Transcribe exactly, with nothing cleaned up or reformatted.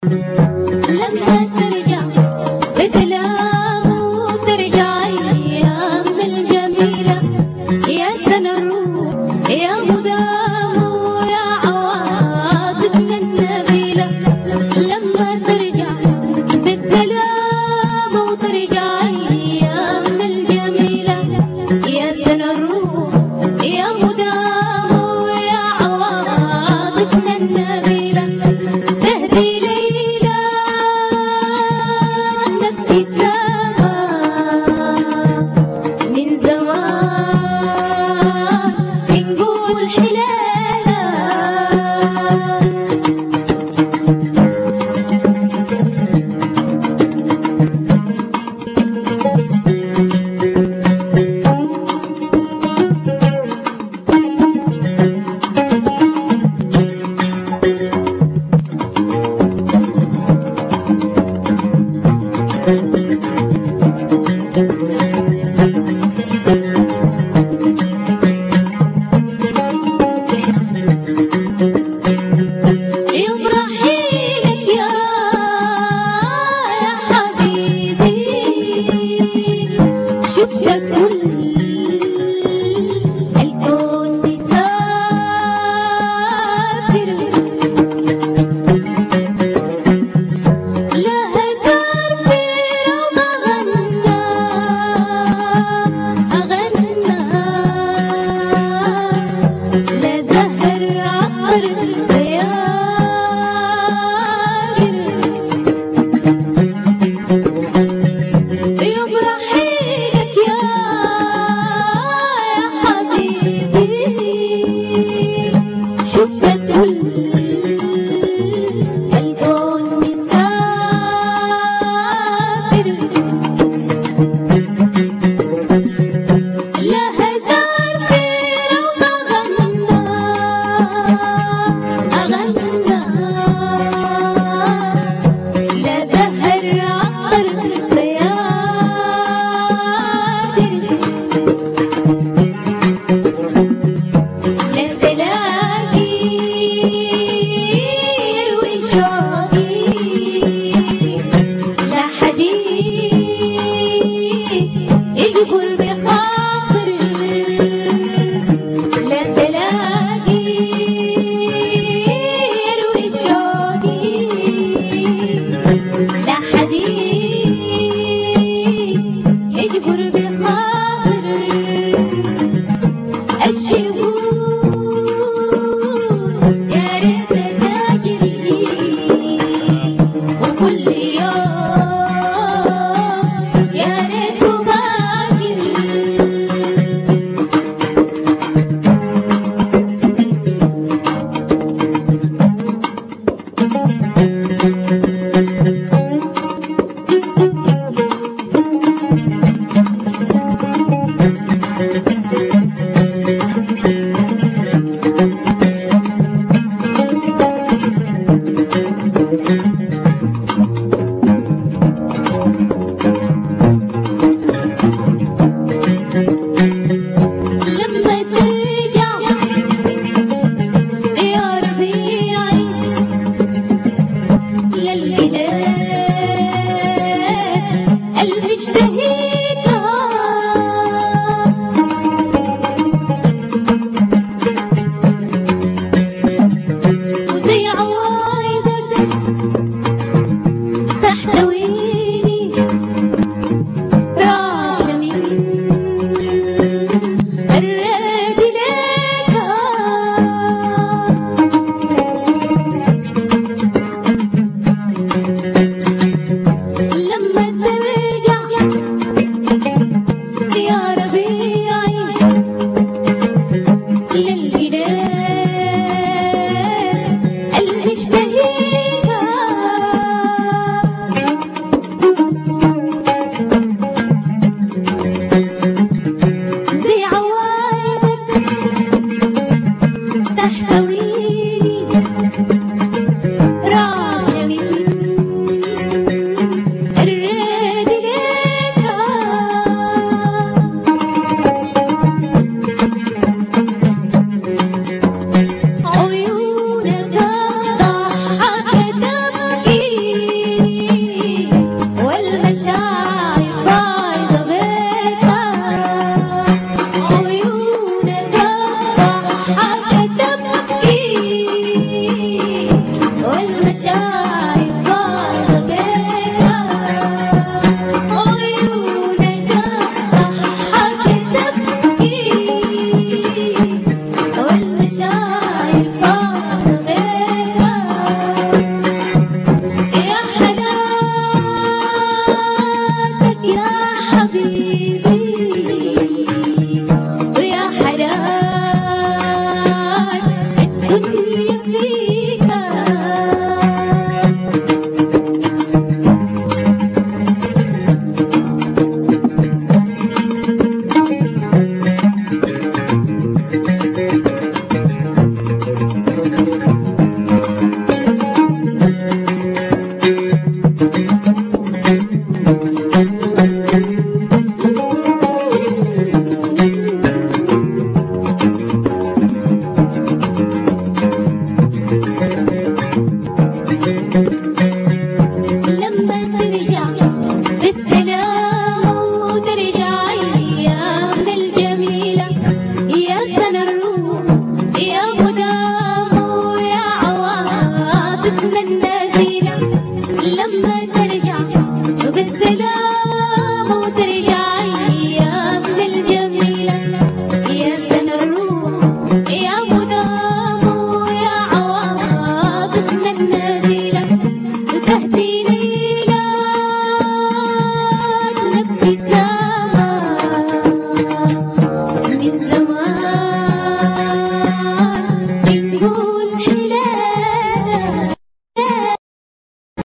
لما ترجع بسلام وترجع ايام الجميله يا سنى الروح يا مدام ويا عواطفنا النبيله. لما ترجع بالسلام وترجع ايام الجميله يا سنى الروح يا مدام ويا عواطفنا النبيله. تهدي ليلى ابتسامة من زمان بنقول حلالة. يوم رحيلك يا حبيبي شفت كل الكون مسافر. لا هزار في روضة غنى أغنى لا زهر عطر يوم رحيلك يا حبيبي شفت كل الكون مسافر. لا هزار في روضة غنى أغنى لا زهر عطر لا تلاقي يروي شوقي لا حديث يجبر بخاطر. لا تلاقي يروي شوقي لا حديث يجبر بخاطر. الشهور يا ريت تجري وكل يوم يا ريت باكر. لما ترجع يا ربيعي للبلاد المشتهيتها وزي عوايدك تحتويني راشمي الراد لك. لما ترجع شايفة غبيرة عيونك ضحكت تبكي ولا شايفة غبيرة يا حياتك يا حبيبي ويا حلال الدنيا فيك لما ترجع بالسلامة وترجع أيامنا الجميلة يا سنة الروح يا قدام ويا عواطفنا النزيلة لما ترجع بالسلامة وترجع أيامنا الجميلة يا سنة الروح يا قدام ويا عواطفنا النزيلة وتهدينا